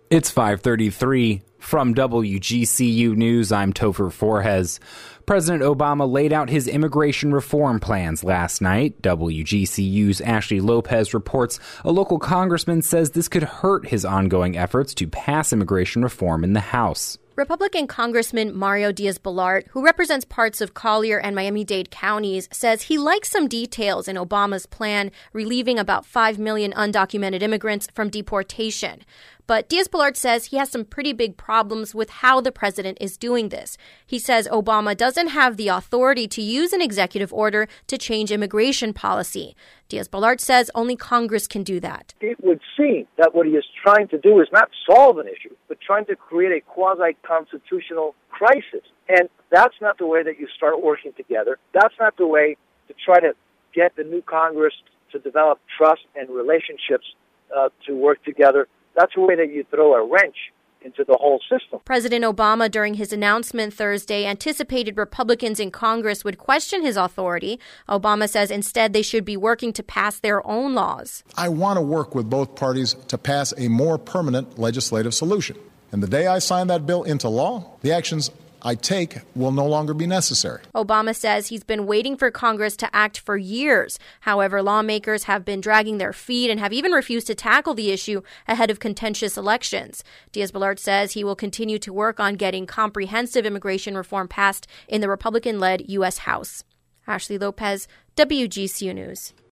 It's 5:33 from WGCU News. I'm Topher Forhes. President Obama laid out his immigration reform plans last night. WGCU's Ashley Lopez reports a local congressman says this could hurt his ongoing efforts to pass immigration reform in the House. Republican Congressman Mario Diaz-Balart, who represents parts of Collier and Miami-Dade counties, says he likes some details in Obama's plan relieving about 5 million undocumented immigrants from deportation. But Diaz-Balart says he has some pretty big problems with how the president is doing this. He says Obama doesn't have the authority to use an executive order to change immigration policy. Diaz-Balart says only Congress can do that. It would seem that what he is trying to do is not solve an issue, but trying to create a quasi-constitutional crisis. And that's not the way that you start working together. That's not the way to try to get the new Congress to develop trust and relationships to work together. That's the way that you throw a wrench into the whole system. President Obama, during his announcement Thursday, anticipated Republicans in Congress would question his authority. Obama says instead they should be working to pass their own laws. I want to work with both parties to pass a more permanent legislative solution. And the day I sign that bill into law, the actions I take will no longer be necessary. Obama says he's been waiting for Congress to act for years. However, lawmakers have been dragging their feet and have even refused to tackle the issue ahead of contentious elections. Diaz-Balart says he will continue to work on getting comprehensive immigration reform passed in the Republican-led U.S. House. Ashley Lopez, WGCU News.